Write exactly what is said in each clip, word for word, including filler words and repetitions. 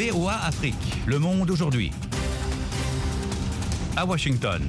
V O A Afrique, Le Monde aujourd'hui. À Washington.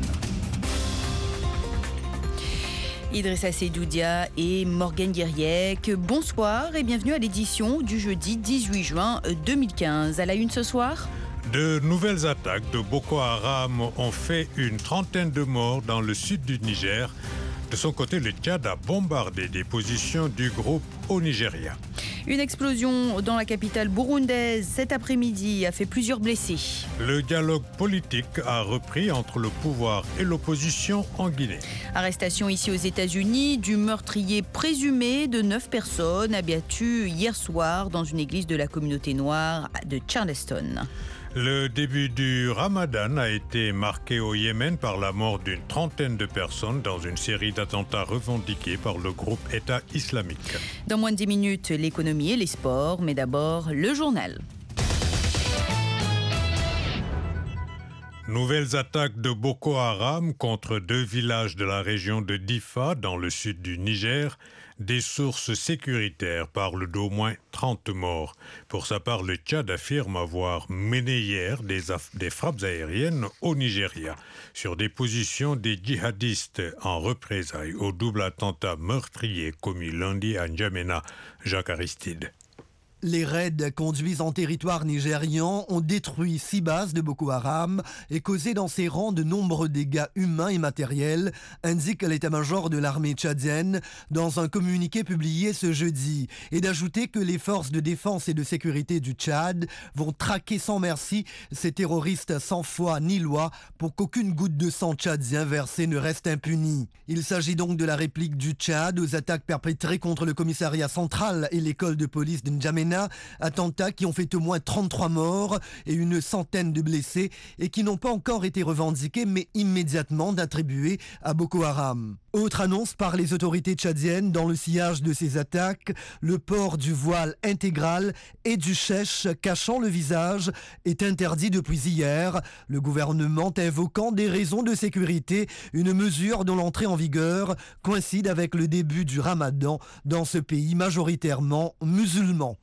Idrissa Seydoudia et Morgane Guiriec, bonsoir et bienvenue à l'édition du jeudi dix-huit juin deux mille quinze. À la une ce soir, de nouvelles attaques de Boko Haram ont fait une trentaine de morts dans le sud du Niger. De son côté, le Tchad a bombardé des positions du groupe au Nigeria. Une explosion dans la capitale burundaise cet après-midi a fait plusieurs blessés. Le dialogue politique a repris entre le pouvoir et l'opposition en Guinée. Arrestation ici aux États-Unis du meurtrier présumé de neuf personnes abattues hier soir dans une église de la communauté noire de Charleston. Le début du Ramadan a été marqué au Yémen par la mort d'une trentaine de personnes dans une série d'attentats revendiqués par le groupe État islamique. Dans moins de dix minutes, l'économie et les sports, mais d'abord le journal. Nouvelles attaques de Boko Haram contre deux villages de la région de Difa, dans le sud du Niger. Des sources sécuritaires parlent d'au moins trente morts. Pour sa part, le Tchad affirme avoir mené hier des, aff- des frappes aériennes au Nigeria sur des positions des djihadistes en représailles au double attentat meurtrier commis lundi à N'Djamena. Jacques Aristide. Les raids conduits en territoire nigérian ont détruit six bases de Boko Haram et causé dans ses rangs de nombreux dégâts humains et matériels, indique l'état-major de l'armée tchadienne dans un communiqué publié ce jeudi, et d'ajouter que les forces de défense et de sécurité du Tchad vont traquer sans merci ces terroristes sans foi ni loi pour qu'aucune goutte de sang tchadien versé ne reste impunie. Il s'agit donc de la réplique du Tchad aux attaques perpétrées contre le commissariat central et l'école de police de N'Djamena, attentats qui ont fait au moins trente-trois morts et une centaine de blessés et qui n'ont pas encore été revendiqués mais immédiatement attribués à Boko Haram. Autre annonce par les autorités tchadiennes dans le sillage de ces attaques, le port du voile intégral et du chèche cachant le visage est interdit depuis hier, le gouvernement invoquant des raisons de sécurité, une mesure dont l'entrée en vigueur coïncide avec le début du Ramadan dans ce pays majoritairement musulman.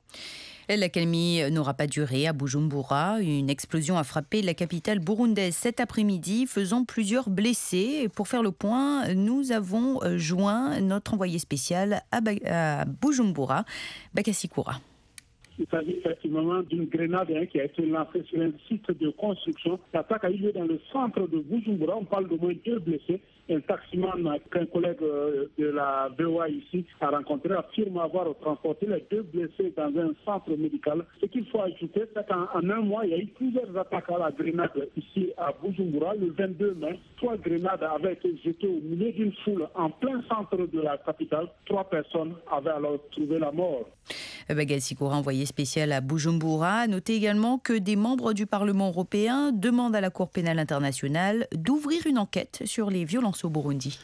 L'accalmie n'aura pas duré à Bujumbura. Une explosion a frappé la capitale burundaise cet après-midi, faisant plusieurs blessés. Et pour faire le point, nous avons joint notre envoyé spécial à, ba- à Bujumbura, Bakassi Koura. Il s'agit effectivement d'une grenade hein, qui a été lancée sur un site de construction. L'attaque a eu lieu dans le centre de Bujumbura. On parle d'au moins deux blessés. Un taximan qu'un collègue de la V O A ici a rencontré affirme avoir transporté les deux blessés dans un centre médical. Ce qu'il faut ajouter, c'est qu'en en un mois, il y a eu plusieurs attaques à la grenade ici à Bujumbura. Le vingt-deux mai, trois grenades avaient été jetées au milieu d'une foule en plein centre de la capitale. Trois personnes avaient alors trouvé la mort. Bakassi Koura, envoyé spécial à Bujumbura. Notez également que des membres du Parlement européen demandent à la Cour pénale internationale d'ouvrir une enquête sur les violences au Burundi.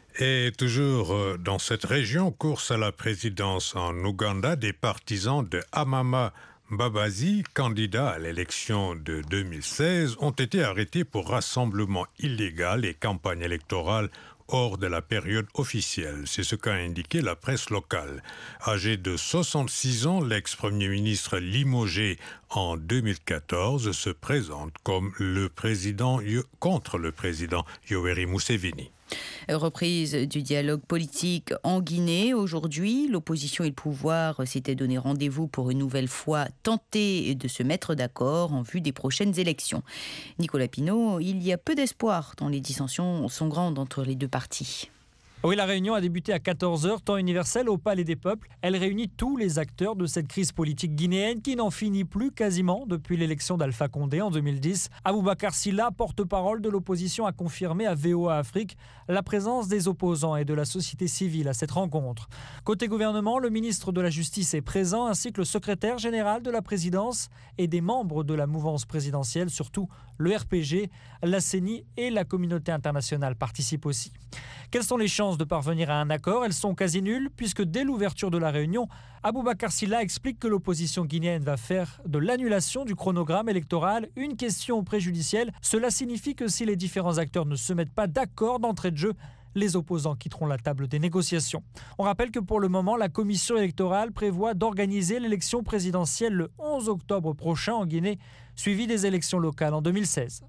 Et toujours dans cette région, course à la présidence en Ouganda, des partisans de Amama Mbabazi, candidat à l'élection de deux mille seize, ont été arrêtés pour rassemblement illégal et campagne électorale hors de la période officielle. C'est ce qu'a indiqué la presse locale. Âgé de soixante-six ans, l'ex-premier ministre limogé en deux mille quatorze se présente comme le président contre le président Yoweri Museveni. Reprise du dialogue politique en Guinée. Aujourd'hui, l'opposition et le pouvoir s'étaient donné rendez-vous pour une nouvelle fois tenter de se mettre d'accord en vue des prochaines élections. Nicolas Pinault, il y a peu d'espoir tant les dissensions sont grandes entre les deux partis. Oui, la réunion a débuté à quatorze heures, temps universel au Palais des Peuples. Elle réunit tous les acteurs de cette crise politique guinéenne qui n'en finit plus quasiment depuis l'élection d'Alpha Condé en deux mille dix. Aboubacar Sylla, porte-parole de l'opposition, a confirmé à V O A Afrique la présence des opposants et de la société civile à cette rencontre. Côté gouvernement, le ministre de la Justice est présent ainsi que le secrétaire général de la présidence et des membres de la mouvance présidentielle, surtout le R P G, la C E N I et la communauté internationale participent aussi. Quelles sont les chances de parvenir à un accord? Elles sont quasi nulles puisque dès l'ouverture de la réunion, Aboubacar Sylla explique que l'opposition guinéenne va faire de l'annulation du chronogramme électoral une question préjudicielle. Cela signifie que si les différents acteurs ne se mettent pas d'accord d'entrée de jeu, les opposants quitteront la table des négociations. On rappelle que pour le moment, la commission électorale prévoit d'organiser l'élection présidentielle le onze octobre prochain en Guinée, suivie des élections locales en deux mille seize.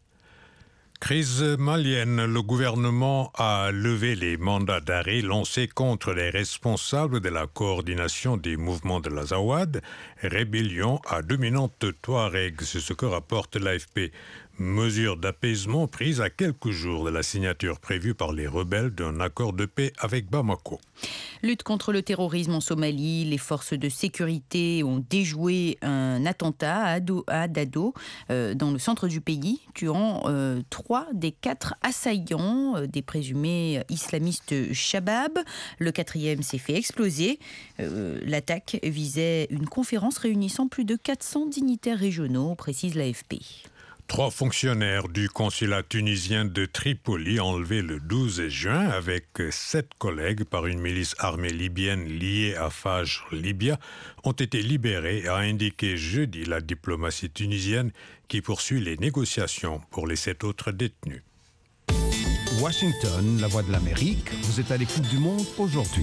Crise malienne, le gouvernement a levé les mandats d'arrêt lancés contre les responsables de la coordination des mouvements de l'Azawad, rébellion à dominante Touareg, c'est ce que rapporte l'A F P. Mesure d'apaisement prise à quelques jours de la signature prévue par les rebelles d'un accord de paix avec Bamako. Lutte contre le terrorisme en Somalie, les forces de sécurité ont déjoué un attentat à, Ado, à Dado, euh, dans le centre du pays, tuant euh, trois des quatre assaillants, euh, des présumés islamistes Shabab. Le quatrième s'est fait exploser. Euh, l'attaque visait une conférence réunissant plus de quatre cents dignitaires régionaux, précise l'A F P. Trois fonctionnaires du consulat tunisien de Tripoli enlevés le douze juin avec sept collègues par une milice armée libyenne liée à Fajr Libya ont été libérés, a indiqué jeudi la diplomatie tunisienne qui poursuit les négociations pour les sept autres détenus. Washington, la voix de l'Amérique, vous êtes à l'écoute du monde aujourd'hui.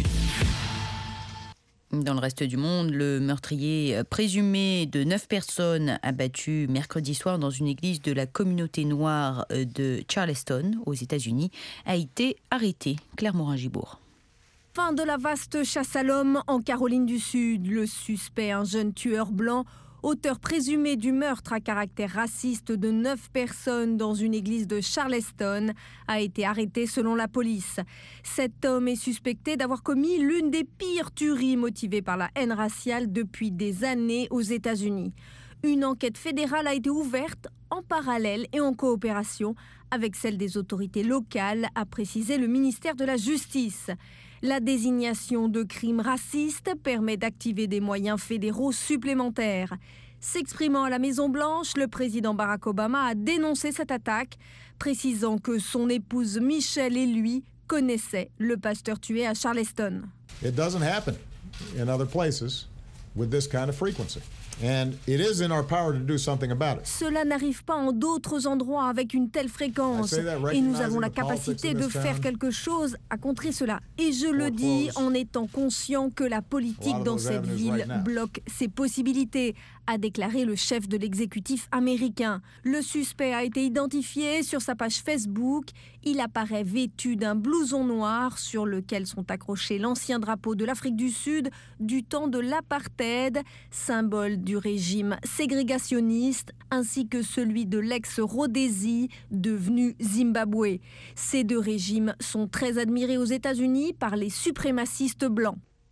Dans le reste du monde, le meurtrier présumé de neuf personnes abattues mercredi soir dans une église de la communauté noire de Charleston, aux États-Unis, a été arrêté. Claire Morin-Gibourg. Fin de la vaste chasse à l'homme en Caroline du Sud. Le suspect, un jeune tueur blanc, auteur présumé du meurtre à caractère raciste de neuf personnes dans une église de Charleston, a été arrêté selon la police. Cet homme est suspecté d'avoir commis l'une des pires tueries motivées par la haine raciale depuis des années aux États-Unis. Une enquête fédérale a été ouverte en parallèle et en coopération avec celle des autorités locales, a précisé le ministère de la Justice. La désignation de crimes racistes permet d'activer des moyens fédéraux supplémentaires. S'exprimant à la Maison-Blanche, le président Barack Obama a dénoncé cette attaque, précisant que son épouse Michelle et lui connaissaient le pasteur tué à Charleston. It doesn't happen in other places with this kind of frequency. And it is in our power to do something about it. Cela n'arrive pas en d'autres endroits avec une telle fréquence. Et nous avons la capacité de faire quelque chose à contrer cela. Et je le dis en étant conscient que la politique dans cette ville bloque ces possibilités, a déclaré le chef de l'exécutif américain. Le suspect a été identifié sur sa page Facebook. Il apparaît vêtu d'un blouson noir sur lequel sont accrochés l'ancien drapeau de l'Afrique du Sud du temps de l'apartheid, symbole du régime ségrégationniste, ainsi que celui de l'ex-Rhodésie, devenu Zimbabwe. Ces deux régimes sont très admirés aux États-Unis par les suprémacistes blancs.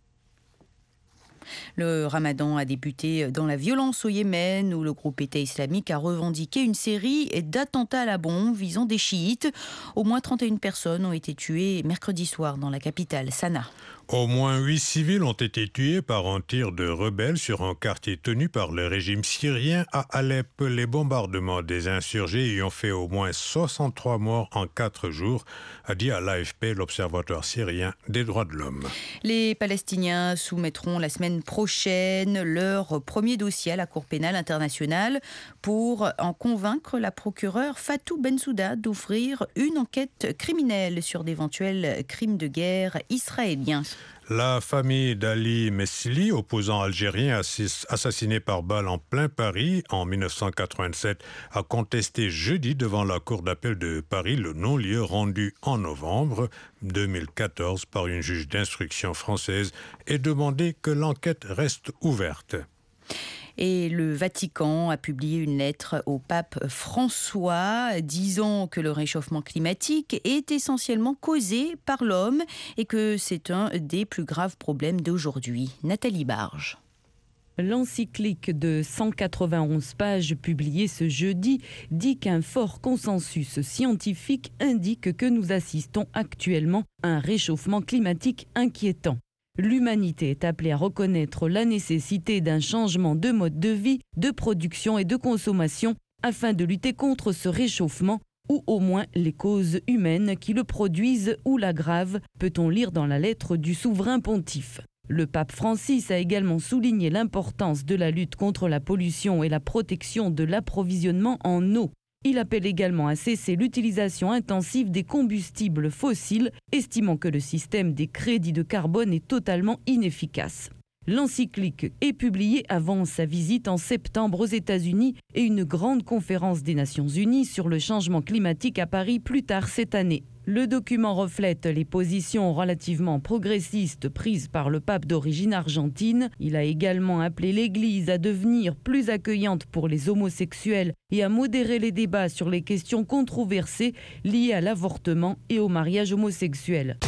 Le ramadan a débuté dans la violence au Yémen, où le groupe État islamique a revendiqué une série d'attentats à la bombe visant des chiites. Au moins trente et une personnes ont été tuées mercredi soir dans la capitale, Sanaa. Au moins huit civils ont été tués par un tir de rebelles sur un quartier tenu par le régime syrien à Alep. Les bombardements des insurgés y ont fait au moins soixante-trois morts en quatre jours, a dit à l'A F P l'Observatoire syrien des droits de l'homme. Les Palestiniens soumettront la semaine prochaine leur premier dossier à la Cour pénale internationale pour en convaincre la procureure Fatou Bensouda d'ouvrir une enquête criminelle sur d'éventuels crimes de guerre israéliens. La famille d'Ali Mesli, opposant algérien assassiné par balle en plein Paris en mille neuf cent quatre-vingt-sept, a contesté jeudi devant la Cour d'appel de Paris le non-lieu rendu en novembre deux mille quatorze par une juge d'instruction française et demandé que l'enquête reste ouverte. Et le Vatican a publié une lettre au pape François disant que le réchauffement climatique est essentiellement causé par l'homme et que c'est un des plus graves problèmes d'aujourd'hui. Nathalie Barge. L'encyclique de cent quatre-vingt-onze pages publiée ce jeudi dit qu'un fort consensus scientifique indique que nous assistons actuellement à un réchauffement climatique inquiétant. L'humanité est appelée à reconnaître la nécessité d'un changement de mode de vie, de production et de consommation afin de lutter contre ce réchauffement ou au moins les causes humaines qui le produisent ou l'aggravent, peut-on lire dans la lettre du souverain pontife. Le pape Francis a également souligné l'importance de la lutte contre la pollution et la protection de l'approvisionnement en eau. Il appelle également à cesser l'utilisation intensive des combustibles fossiles, estimant que le système des crédits de carbone est totalement inefficace. L'encyclique est publiée avant sa visite en septembre aux États-Unis et une grande conférence des Nations Unies sur le changement climatique à Paris plus tard cette année. Le document reflète les positions relativement progressistes prises par le pape d'origine argentine. Il a également appelé l'Église à devenir plus accueillante pour les homosexuels et à modérer les débats sur les questions controversées liées à l'avortement et au mariage homosexuel.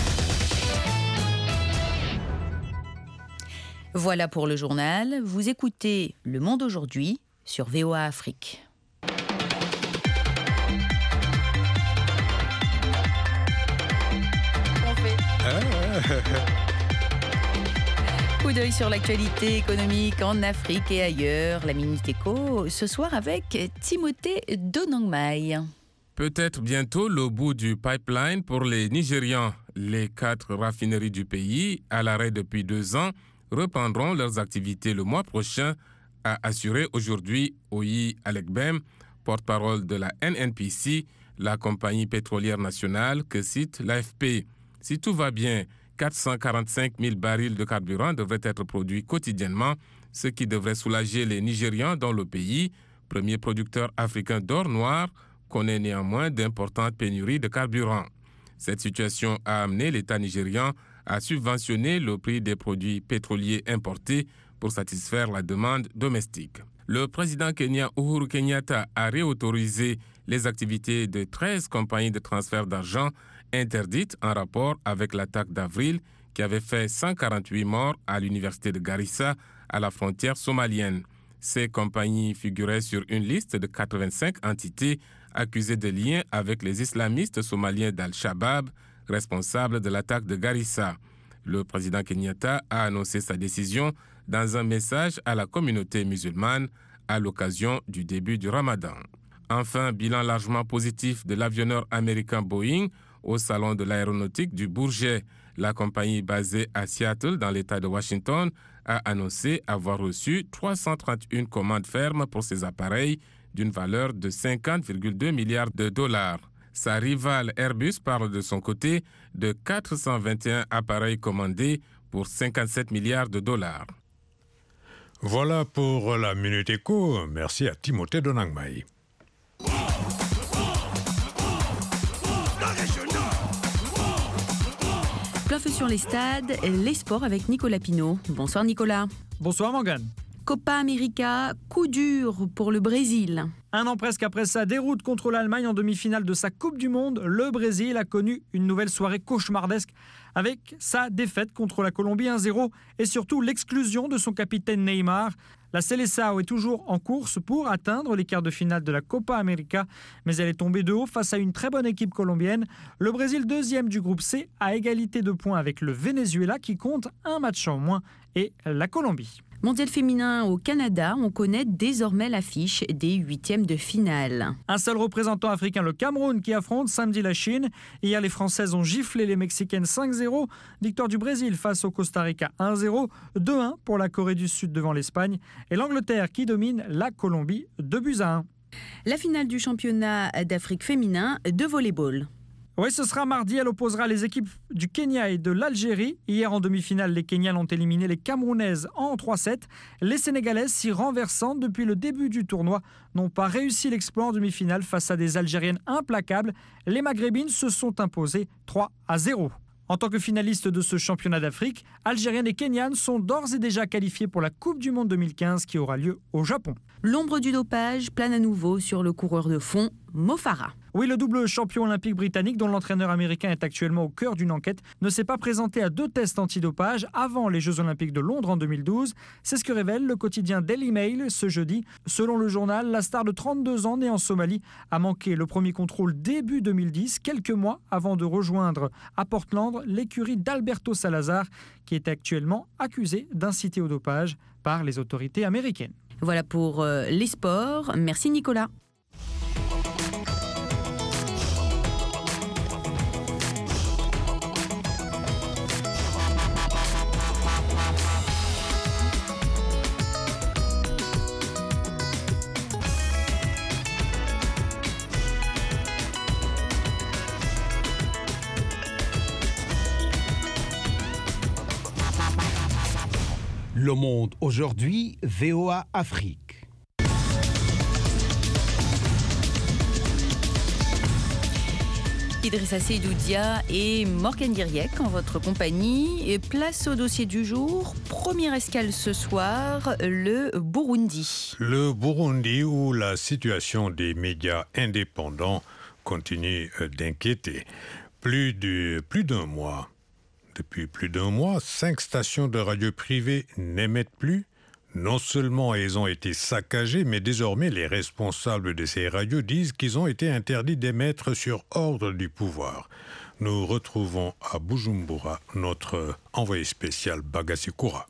Voilà pour le journal. Vous écoutez Le Monde aujourd'hui sur V O A Afrique. Coup d'œil sur l'actualité économique en Afrique et ailleurs. La Minute Éco ce soir avec Timothée Donangmai. Peut-être bientôt le bout du pipeline pour les Nigérians. Les quatre raffineries du pays, à l'arrêt depuis deux ans, reprendront leurs activités le mois prochain, a assuré aujourd'hui Oyi Alegbem, porte-parole de la N N P C, la compagnie pétrolière nationale que cite l'A F P. Si tout va bien, quatre cent quarante-cinq mille barils de carburant devraient être produits quotidiennement, ce qui devrait soulager les Nigérians dont le pays, premier producteur africain d'or noir, connaît néanmoins d'importantes pénuries de carburant. Cette situation a amené l'État nigérian à subventionner le prix des produits pétroliers importés pour satisfaire la demande domestique. Le président kenyan Uhuru Kenyatta a réautorisé les activités de treize compagnies de transfert d'argent interdites en rapport avec l'attaque d'avril qui avait fait cent quarante-huit morts à l'université de Garissa, à la frontière somalienne. Ces compagnies figuraient sur une liste de quatre-vingt-cinq entités accusées de liens avec les islamistes somaliens d'Al-Shabaab, responsables de l'attaque de Garissa. Le président Kenyatta a annoncé sa décision dans un message à la communauté musulmane à l'occasion du début du Ramadan. Enfin, bilan largement positif de l'avionneur américain Boeing au salon de l'aéronautique du Bourget. La compagnie basée à Seattle, dans l'État de Washington, a annoncé avoir reçu trois cent trente et une commandes fermes pour ses appareils d'une valeur de cinquante virgule deux milliards de dollars. Sa rivale Airbus parle de son côté de quatre cent vingt et un appareils commandés pour cinquante-sept milliards de dollars. Voilà pour la Minute Éco. Merci à Timothée Donangmai. Plein feu sur les stades, les sports avec Nicolas Pinault. Bonsoir Nicolas. Bonsoir Morgane. Copa América, coup dur pour le Brésil. Un an presque après sa déroute contre l'Allemagne en demi-finale de sa Coupe du Monde, le Brésil a connu une nouvelle soirée cauchemardesque avec sa défaite contre la Colombie un zéro et surtout l'exclusion de son capitaine Neymar. La Seleção est toujours en course pour atteindre les quarts de finale de la Copa América, mais elle est tombée de haut face à une très bonne équipe colombienne. Le Brésil, deuxième du groupe C, à égalité de points avec le Venezuela qui compte un match en moins et la Colombie. Mondial féminin au Canada, on connaît désormais l'affiche des huitièmes de finale. Un seul représentant africain, le Cameroun, qui affronte samedi la Chine. Hier, les Françaises ont giflé les Mexicaines cinq zéro. Victoire du Brésil face au Costa Rica un zéro. deux un pour la Corée du Sud devant l'Espagne. Et l'Angleterre qui domine la Colombie deux buts à un. La finale du championnat d'Afrique féminin de volley-ball. Oui, ce sera mardi. Elle opposera les équipes du Kenya et de l'Algérie. Hier, en demi-finale, les Kenyans ont éliminé les Camerounaises en trois sept. Les Sénégalaises, si renversantes depuis le début du tournoi, n'ont pas réussi l'exploit en demi-finale face à des Algériennes implacables. Les Maghrébines se sont imposées trois à zéro. En tant que finalistes de ce championnat d'Afrique, Algériennes et Kenyanes sont d'ores et déjà qualifiées pour la Coupe du Monde deux mille quinze qui aura lieu au Japon. L'ombre du dopage plane à nouveau sur le coureur de fond, Mo Farah. Oui, le double champion olympique britannique, dont l'entraîneur américain est actuellement au cœur d'une enquête, ne s'est pas présenté à deux tests antidopage avant les Jeux olympiques de Londres en deux mille douze. C'est ce que révèle le quotidien Daily Mail ce jeudi. Selon le journal, la star de trente-deux ans née en Somalie a manqué le premier contrôle début deux mille dix, quelques mois avant de rejoindre à Portland l'écurie d'Alberto Salazar, qui est actuellement accusé d'inciter au dopage par les autorités américaines. Voilà pour euh, les sports. Merci Nicolas. Le Monde aujourd'hui, V O A Afrique. Idrissa Seydou Dia et Morgan Diriek en votre compagnie. Et place au dossier du jour. Première escale ce soir, le Burundi. Le Burundi où la situation des médias indépendants continue d'inquiéter. Plus de, plus d'un mois. Depuis plus d'un mois, cinq stations de radio privées n'émettent plus. Non seulement elles ont été saccagées, mais désormais les responsables de ces radios disent qu'ils ont été interdits d'émettre sur ordre du pouvoir. Nous retrouvons à Bujumbura notre envoyé spécial Bagassi Koura.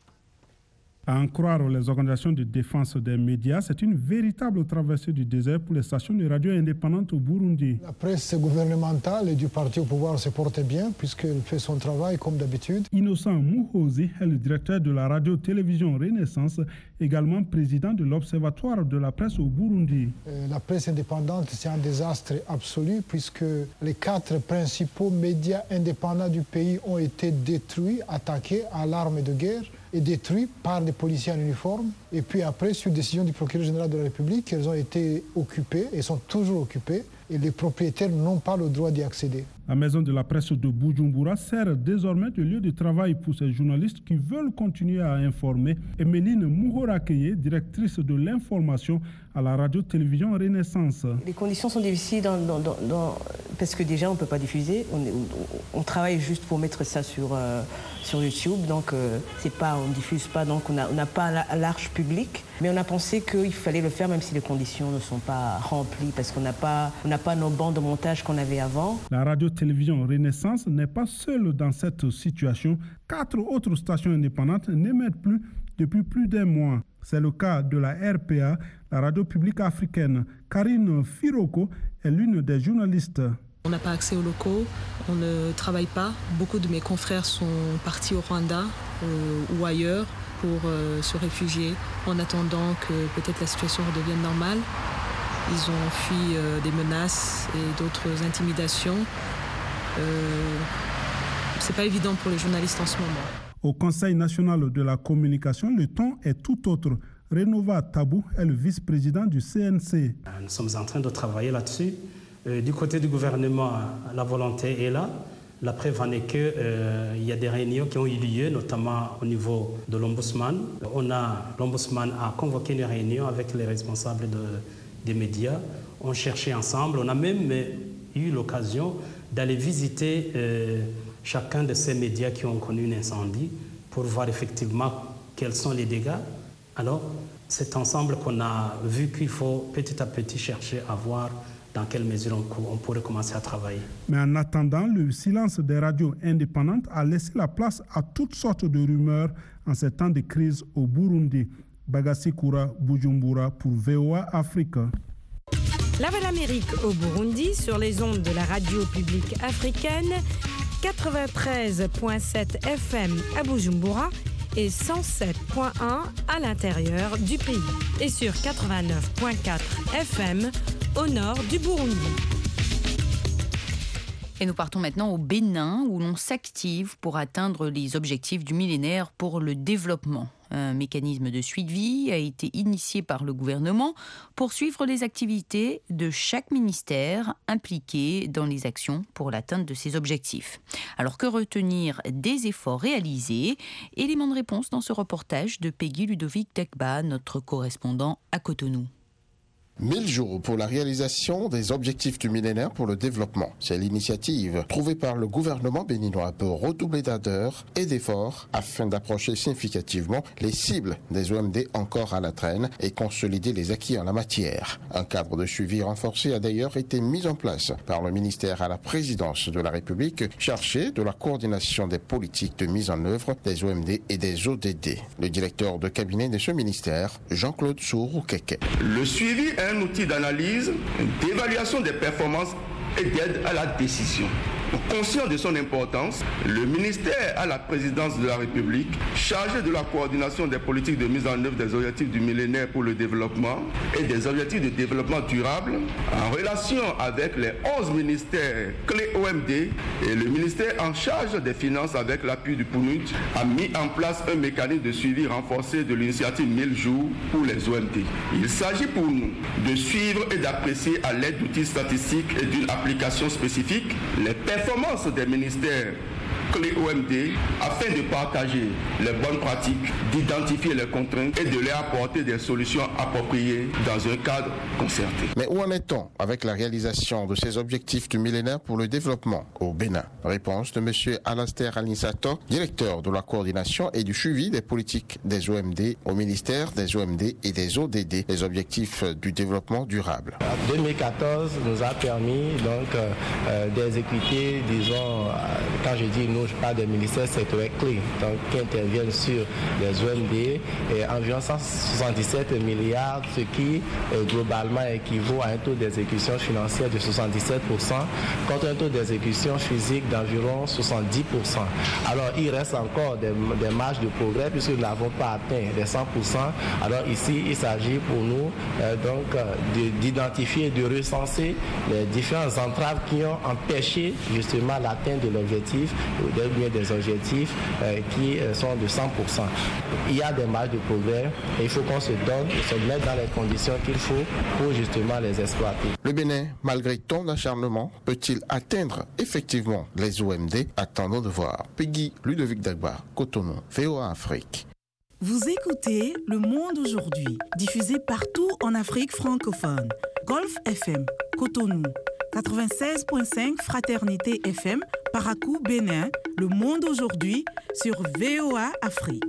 À en croire les organisations de défense des médias, c'est une véritable traversée du désert pour les stations de radio indépendantes au Burundi. La presse gouvernementale et du parti au pouvoir se porte bien puisqu'elle fait son travail comme d'habitude. Innocent Muhozi est le directeur de la radio-télévision Renaissance, également président de l'Observatoire de la presse au Burundi. La presse indépendante, c'est un désastre absolu puisque les quatre principaux médias indépendants du pays ont été détruits, attaqués à l'arme de guerre et détruits par des policiers en uniforme. Et puis après, sur décision du procureur général de la République, elles ont été occupées et sont toujours occupées. Et les propriétaires n'ont pas le droit d'y accéder. La maison de la presse de Bujumbura sert désormais de lieu de travail pour ces journalistes qui veulent continuer à informer. Emeline Muhorakeye, directrice de l'information à la radio-télévision Renaissance. Les conditions sont difficiles dans, dans, dans, dans, parce que déjà on ne peut pas diffuser. On, on, on travaille juste pour mettre ça sur, euh, sur YouTube, donc euh, c'est pas, on ne diffuse pas, donc on n'a on n'a pas un large public. Mais on a pensé qu'il fallait le faire même si les conditions ne sont pas remplies, parce qu'on n'a pas, on n'a pas nos bancs de montage qu'on avait avant. La radio-télévision Renaissance n'est pas seule dans cette situation. Quatre autres stations indépendantes n'émettent plus depuis plus d'un mois. C'est le cas de la R P A, la radio publique africaine. Karine Firoko est l'une des journalistes. On n'a pas accès aux locaux, on ne travaille pas. Beaucoup de mes confrères sont partis au Rwanda euh, ou ailleurs pour euh, se réfugier en attendant que peut-être la situation redevienne normale. Ils ont fui euh, des menaces et d'autres intimidations. Euh, c'est pas évident pour les journalistes en ce moment. Au Conseil national de la communication, le ton est tout autre. Renova Tabou est le vice-président du C N C. Nous sommes en train de travailler là-dessus. Euh, du côté du gouvernement, la volonté est là. La preuve en est qu'il euh, y a des réunions qui ont eu lieu, notamment au niveau de l'Ombudsman. On a, l'Ombudsman a convoqué une réunion avec les responsables de, des médias. On cherchait ensemble. On a même eu l'occasion d'aller visiter euh, chacun de ces médias qui ont connu un incendie pour voir effectivement quels sont les dégâts. Alors, c'est ensemble qu'on a vu qu'il faut petit à petit chercher à voir dans quelle mesure on, on pourrait commencer à travailler. Mais en attendant, le silence des radios indépendantes a laissé la place à toutes sortes de rumeurs en ces temps de crise au Burundi. Bagassi Koura, Bujumbura pour V O A Afrique. La Voix d'Amérique au Burundi sur les ondes de la radio publique africaine, quatre-vingt-treize virgule sept F M à Bujumbura et cent sept virgule un à l'intérieur du pays et sur quatre-vingt-neuf virgule quatre F M au nord du Burundi. Et nous partons maintenant au Bénin où l'on s'active pour atteindre les objectifs du millénaire pour le développement. Un mécanisme de suivi a été initié par le gouvernement pour suivre les activités de chaque ministère impliqué dans les actions pour l'atteinte de ces objectifs. Alors que retenir des efforts réalisés? Élément de réponse dans ce reportage de Peggy Ludovic Tekba, notre correspondant à Cotonou. mille jours pour la réalisation des objectifs du millénaire pour le développement. C'est l'initiative trouvée par le gouvernement béninois pour redoubler d'ardeur et d'efforts afin d'approcher significativement les cibles des O M D encore à la traîne et consolider les acquis en la matière. Un cadre de suivi renforcé a d'ailleurs été mis en place par le ministère à la présidence de la République chargé de la coordination des politiques de mise en œuvre des O M D et des O D D. Le directeur de cabinet de ce ministère, Jean-Claude Sourou-Keke. Le suivi est un outil d'analyse, d'évaluation des performances et d'aide à la décision. Conscient de son importance, le ministère à la présidence de la République, chargé de la coordination des politiques de mise en œuvre des objectifs du millénaire pour le développement et des objectifs de développement durable, en relation avec les onze ministères clés O M D et le ministère en charge des finances avec l'appui du P N U D, a mis en place un mécanisme de suivi renforcé de l'initiative mille jours pour les O M D. Il s'agit pour nous de suivre et d'apprécier à l'aide d'outils statistiques et d'une application spécifique les performances des ministères clés O M D afin de partager les bonnes pratiques, d'identifier les contraintes et de leur apporter des solutions appropriées dans un cadre concerté. Mais où en est-on avec la réalisation de ces objectifs du millénaire pour le développement au Bénin? Réponse de M. Alastair Alinsato, directeur de la coordination et du suivi des politiques des O M D au ministère des O M D et des O D D, les objectifs du développement durable. deux mille quatorze nous a permis donc euh, d'exécuter, disons, euh, quand je dis nous, je parle des ministères sectoriels clés, donc qui interviennent sur les O M D, et environ cent soixante-dix-sept milliards, ce qui euh, globalement équivaut à un taux d'exécution financière de soixante-dix-sept pour cent, contre un taux d'exécution physique d'environ soixante-dix pour cent. Alors il reste encore des, des marges de progrès puisque nous n'avons pas atteint les cent pour cent. Alors ici, il s'agit pour nous euh, donc euh, d'identifier et de recenser les différentes entraves qui ont empêché justement l'atteinte de l'objectif, des objectifs euh, qui euh, sont de cent pour cent. Il y a des marges de progrès et il faut qu'on se donne, se mette dans les conditions qu'il faut pour justement les exploiter. Le Bénin, malgré tant d'acharnement, peut-il atteindre effectivement les O M D? Attendons de voir. Peggy Ludovic Dagba, Cotonou, V O A Afrique. Vous écoutez Le Monde aujourd'hui, diffusé partout en Afrique francophone. Golf F M, Cotonou, quatre-vingt-seize virgule cinq Fraternité F M, Parakou, Bénin, Le Monde aujourd'hui sur V O A Afrique.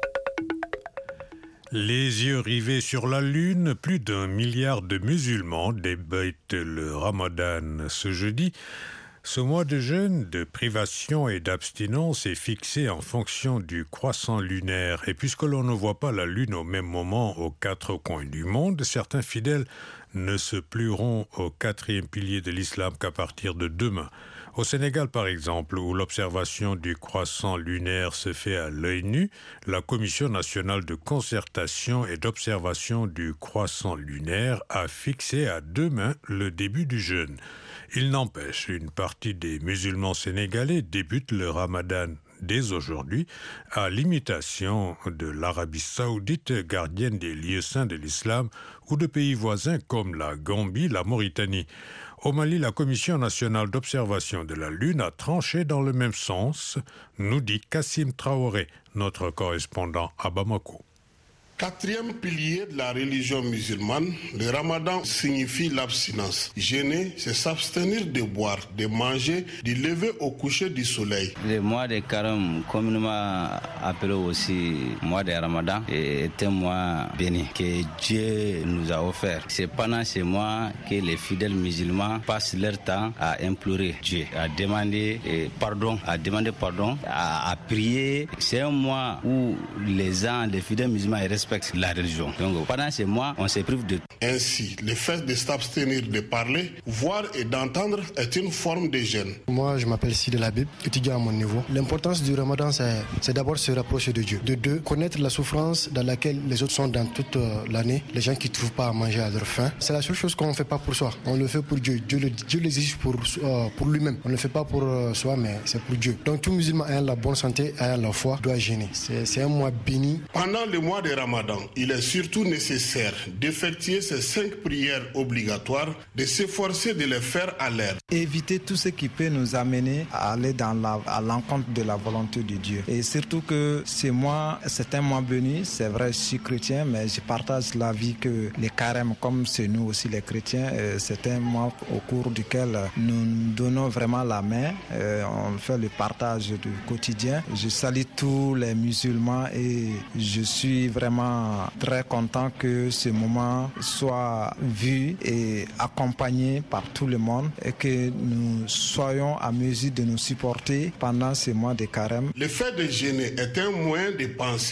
Les yeux rivés sur la Lune, plus d'un milliard de musulmans débutent le Ramadan ce jeudi. Ce mois de jeûne, de privation et d'abstinence est fixé en fonction du croissant lunaire. Et puisque l'on ne voit pas la Lune au même moment aux quatre coins du monde, certains fidèles ne se plieront au quatrième pilier de l'islam qu'à partir de demain. Au Sénégal, par exemple, où l'observation du croissant lunaire se fait à l'œil nu, la Commission nationale de concertation et d'observation du croissant lunaire a fixé à demain le début du jeûne. Il n'empêche, une partie des musulmans sénégalais débute le Ramadan dès aujourd'hui, à l'imitation de l'Arabie saoudite, gardienne des lieux saints de l'islam, ou de pays voisins comme la Gambie, la Mauritanie. Au Mali, la Commission nationale d'observation de la Lune a tranché dans le même sens, nous dit Kassim Traoré, notre correspondant à Bamako. Quatrième pilier de la religion musulmane, le ramadan signifie l'abstinence. Jeûner, c'est s'abstenir de boire, de manger, de lever au coucher du soleil. Le mois de Carême, communément appelé aussi mois de ramadan, est un mois béni que Dieu nous a offert. C'est pendant ce mois que les fidèles musulmans passent leur temps à implorer Dieu, à demander pardon, à demander pardon, à, à prier. C'est un mois où les gens, les fidèles musulmans, respectent la religion. Donc pendant ces mois, on se prive de... Ainsi, le fait de s'abstenir de parler, voir et d'entendre est une forme de jeûne. Moi, je m'appelle Sid Labib, étudiant à mon niveau. L'importance du ramadan, c'est, c'est d'abord se rapprocher de Dieu. De deux, connaître la souffrance dans laquelle les autres sont dans toute l'année. Les gens qui ne trouvent pas à manger à leur faim. C'est la seule chose qu'on ne fait pas pour soi. On le fait pour Dieu. Dieu, le, Dieu l'exige pour, euh, pour lui-même. On ne le fait pas pour euh, soi, mais c'est pour Dieu. Donc tout musulman ayant la bonne santé, ayant la foi, doit jeûner. C'est, c'est un mois béni. Pendant le mois de ramadan, il est surtout nécessaire d'effectuer ces cinq prières obligatoires, de s'efforcer de les faire à l'heure. Éviter tout ce qui peut nous amener à aller dans la, à l'encontre de la volonté de Dieu. Et surtout que ce mois, c'est un mois béni, c'est vrai, je suis chrétien, mais je partage l'avis que les carêmes, comme c'est nous aussi les chrétiens, c'est un mois au cours duquel nous nous donnons vraiment la main, on fait le partage du quotidien. Je salue tous les musulmans et je suis vraiment très content que ce moment soit vu et accompagné par tout le monde et que nous soyons à mesure de nous supporter pendant ces mois de carême. Le fait de jeûner est un moyen de penser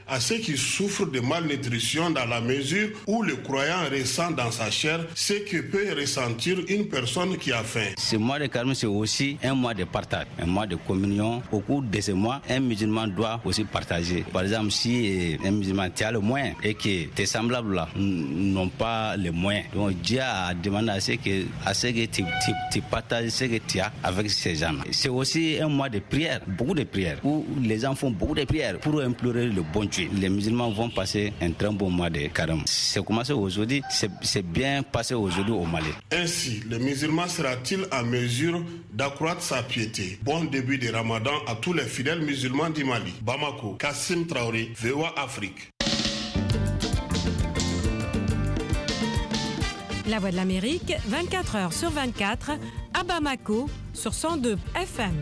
à ceux qui souffrent de malnutrition dans la mesure où le croyant ressent dans sa chair ce que peut ressentir une personne qui a faim. Ce mois de carême, c'est aussi un mois de partage, un mois de communion. Au cours de ce mois, un musulman doit aussi partager. Par exemple, si un musulman tient le moyen et que tes semblables là n'ont pas les moyens, donc Dieu a demandé à ce que, à ce que tu, tu, tu partages ce que tu as avec ces gens-là. C'est aussi un mois de prière, beaucoup de prières, où les gens font beaucoup de prières pour implorer le bon Dieu. Les musulmans vont passer un très bon mois de carême. C'est commencé aujourd'hui, c'est, c'est bien passé aujourd'hui au Mali. Ainsi, le musulman sera-t-il en mesure d'accroître sa piété? Bon début de Ramadan à tous les fidèles musulmans du Mali. Bamako, Kassim Traoré, V O A Afrique. La Voix de l'Amérique, vingt-quatre heures sur vingt-quatre, à Bamako, sur cent deux F M.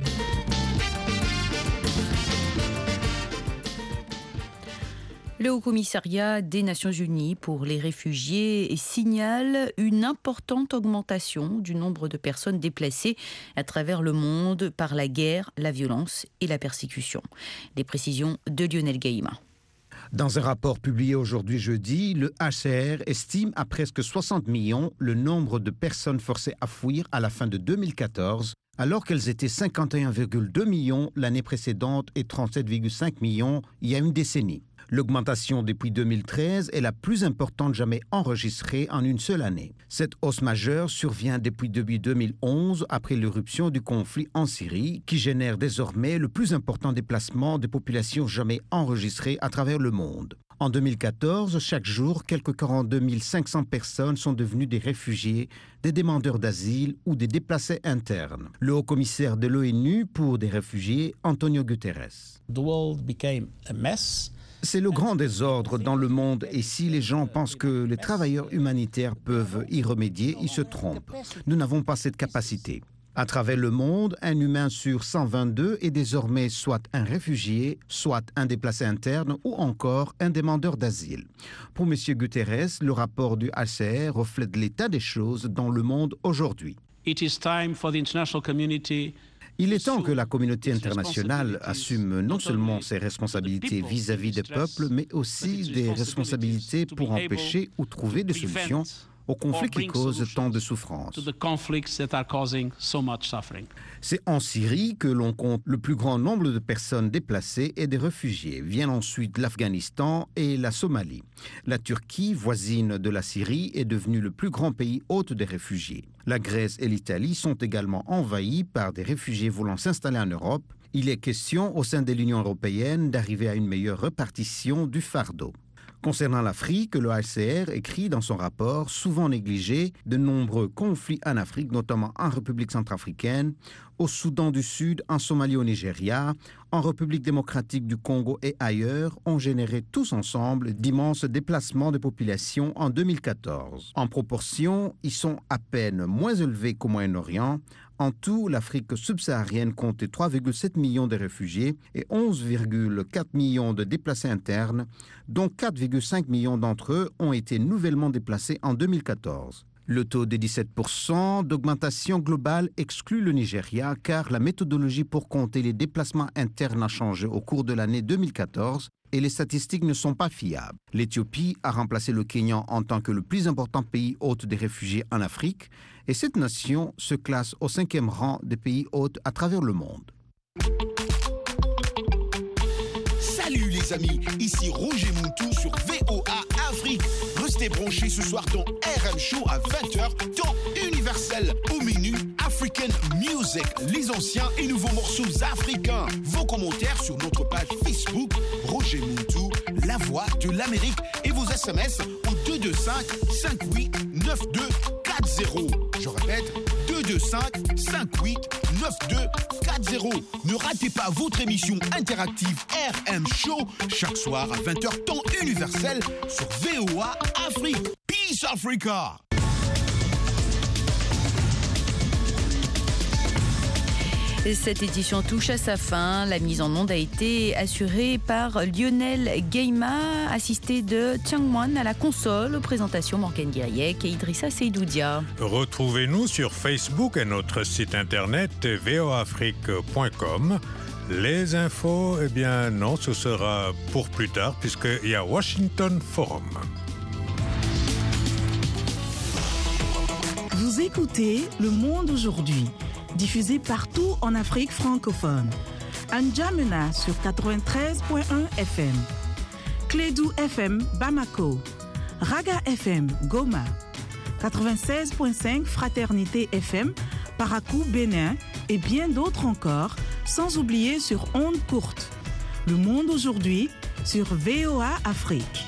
Le Haut-Commissariat des Nations Unies pour les réfugiés signale une importante augmentation du nombre de personnes déplacées à travers le monde par la guerre, la violence et la persécution. Les précisions de Lionel Gaïma. Dans un rapport publié aujourd'hui jeudi, le H C R estime à presque soixante millions le nombre de personnes forcées à fuir à la fin de deux mille quatorze, alors qu'elles étaient cinquante et un virgule deux millions l'année précédente et trente-sept virgule cinq millions il y a une décennie. L'augmentation depuis deux mille treize est la plus importante jamais enregistrée en une seule année. Cette hausse majeure survient depuis début deux mille onze, après l'éruption du conflit en Syrie, qui génère désormais le plus important déplacement des populations jamais enregistrées à travers le monde. En deux mille quatorze, chaque jour, quelques quarante-deux mille cinq cents personnes sont devenues des réfugiés, des demandeurs d'asile ou des déplacés internes. Le haut-commissaire de l'ONU pour des réfugiés, Antonio Guterres. The world became a mess. C'est le grand désordre dans le monde et si les gens pensent que les travailleurs humanitaires peuvent y remédier, ils se trompent. Nous n'avons pas cette capacité. À travers le monde, un humain sur cent vingt-deux est désormais soit un réfugié, soit un déplacé interne ou encore un demandeur d'asile. Pour M. Guterres, le rapport du H C R reflète l'état des choses dans le monde aujourd'hui. It is time for the international community. Il est temps que la communauté internationale assume non seulement ses responsabilités vis-à-vis des peuples, mais aussi des responsabilités pour empêcher ou trouver des solutions aux conflits qui causent tant de souffrance. C'est en Syrie que l'on compte le plus grand nombre de personnes déplacées et des réfugiés. Viennent ensuite l'Afghanistan et la Somalie. La Turquie, voisine de la Syrie, est devenue le plus grand pays hôte des réfugiés. La Grèce et l'Italie sont également envahies par des réfugiés voulant s'installer en Europe. Il est question au sein de l'Union européenne d'arriver à une meilleure répartition du fardeau. Concernant l'Afrique, le H C R écrit dans son rapport, souvent négligé, de nombreux conflits en Afrique, notamment en République centrafricaine, au Soudan du Sud, en Somalie, au Nigeria, en République démocratique du Congo et ailleurs, ont généré tous ensemble d'immenses déplacements de population en deux mille quatorze. En proportion, ils sont à peine moins élevés qu'au Moyen-Orient. En tout, l'Afrique subsaharienne comptait trois virgule sept millions de réfugiés et onze virgule quatre millions de déplacés internes, dont quatre virgule cinq millions d'entre eux ont été nouvellement déplacés en deux mille quatorze. Le taux de dix-sept pour cent d'augmentation globale exclut le Nigeria car la méthodologie pour compter les déplacements internes a changé au cours de l'année deux mille quatorze et les statistiques ne sont pas fiables. L'Éthiopie a remplacé le Kenya en tant que le plus important pays hôte des réfugiés en Afrique et cette nation se classe au cinquième rang des pays hôtes à travers le monde. Salut les amis, ici Roger Moutou sur V O A Afrique. Restez branchés ce soir dans R M Show à vingt heures, temps universel. Au menu, African Music, les anciens et nouveaux morceaux africains. Vos commentaires sur notre page Facebook, Roger Moutou, la voix de l'Amérique. Et vos S M S au deux deux cinq, cinq huit, neuf deux quatre zéro. Je répète, deux deux cinq, cinq huit, neuf deux quatre zéro. Ne ratez pas votre émission interactive R M Show chaque soir à vingt heures temps universel sur V O A Afrique. Peace Africa! Cette édition touche à sa fin. La mise en onde a été assurée par Lionel Gaïma, assisté de Tiangwan à la console, aux présentations Morgane Guiriec et Idrissa Seydoudia. Retrouvez-nous sur Facebook et notre site internet v o afrique point com. Les infos, eh bien non, ce sera pour plus tard puisqu'il y a Washington Forum. Vous écoutez Le Monde aujourd'hui, diffusé partout en Afrique francophone. N'Djamena sur quatre-vingt-treize virgule un F M. Clédou F M Bamako. Raga F M Goma. quatre-vingt-seize virgule cinq Fraternité F M Parakou Bénin et bien d'autres encore, sans oublier sur ondes courtes. Le Monde aujourd'hui sur V O A Afrique.